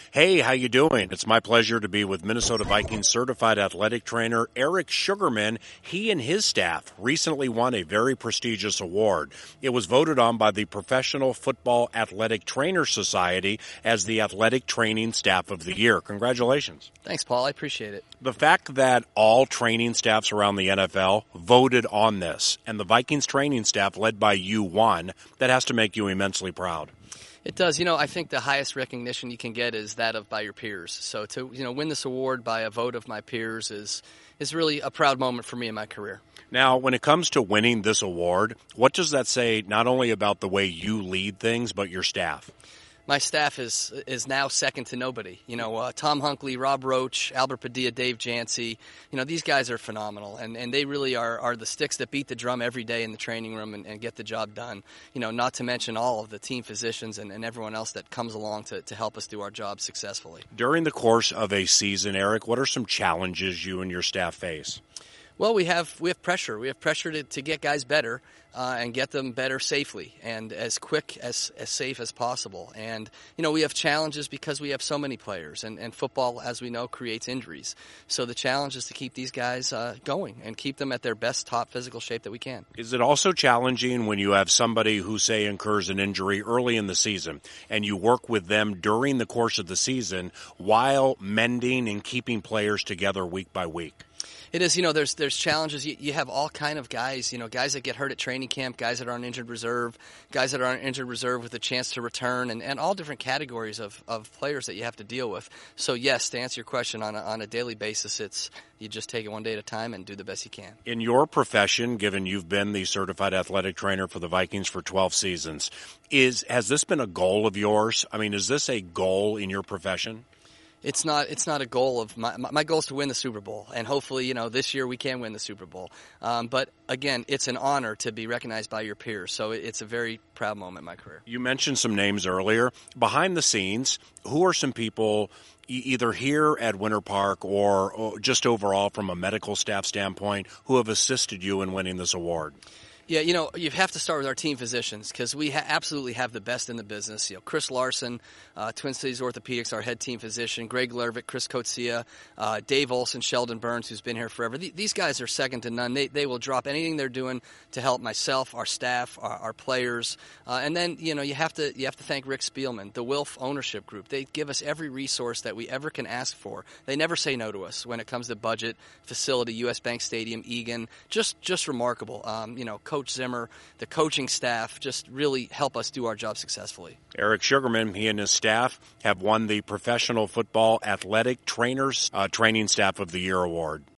Hey, how you doing? It's my pleasure to be with Minnesota Vikings certified athletic trainer Eric Sugarman. He and his staff recently won a very prestigious award. It was voted on by the Professional Football Athletic Trainers Society as the Athletic Training Staff of the Year. Congratulations. Thanks, Paul. I appreciate it. The fact that all training staffs around the NFL voted on this, and the Vikings training staff led by you won, that has to make you immensely proud. It does. I think the highest recognition you can get is that of by your peers. So to win this award by a vote of my peers is really a proud moment for me in my career. Now, when it comes to winning this award, what does that say not only about the way you lead things, but your staff? My staff is now second to nobody. Tom Hunkley, Rob Roach, Albert Padilla, Dave Jancy. These guys are phenomenal, and they really are the sticks that beat the drum every day in the training room and get the job done. Not to mention all of the team physicians and everyone else that comes along to help us do our job successfully. During the course of a season, Eric, what are some challenges you and your staff face? Well, we have pressure. We have pressure to get guys better and get them better safely and as quick, as safe as possible. And, we have challenges because we have so many players. And football, as we know, creates injuries. So the challenge is to keep these guys going and keep them at their best top physical shape that we can. Is it also challenging when you have somebody who, say, incurs an injury early in the season and you work with them during the course of the season while mending and keeping players together week by week? It is, there's challenges. You have all kind of guys, guys that get hurt at training camp, guys that are on injured reserve, guys that are on injured reserve with a chance to return, and all different categories of players that you have to deal with. So, yes, to answer your question, on a daily basis, you just take it one day at a time and do the best you can. In your profession, given you've been the certified athletic trainer for the Vikings for 12 seasons, has this been a goal of yours? I mean, is this a goal in your profession? It's not a goal of my goal is to win the Super Bowl, and hopefully, this year we can win the Super Bowl. But again, it's an honor to be recognized by your peers, so it's a very proud moment in my career. You mentioned some names earlier. Behind the scenes, who are some people either here at Winter Park or just overall from a medical staff standpoint who have assisted you in winning this award? Yeah, you have to start with our team physicians because we absolutely have the best in the business. Chris Larson, Twin Cities Orthopedics, our head team physician, Greg Lervick, Chris Coetzee, Dave Olson, Sheldon Burns, who's been here forever. These guys are second to none. They will drop anything they're doing to help myself, our staff, our players. And then, you have to thank Rick Spielman, the Wilf Ownership Group. They give us every resource that we ever can ask for. They never say no to us when it comes to budget, facility, U.S. Bank Stadium, Egan. Just remarkable. Coach Zimmer, the coaching staff just really help us do our job successfully. Eric Sugarman, he and his staff have won the Professional Football Athletic Trainers Training Staff of the Year award.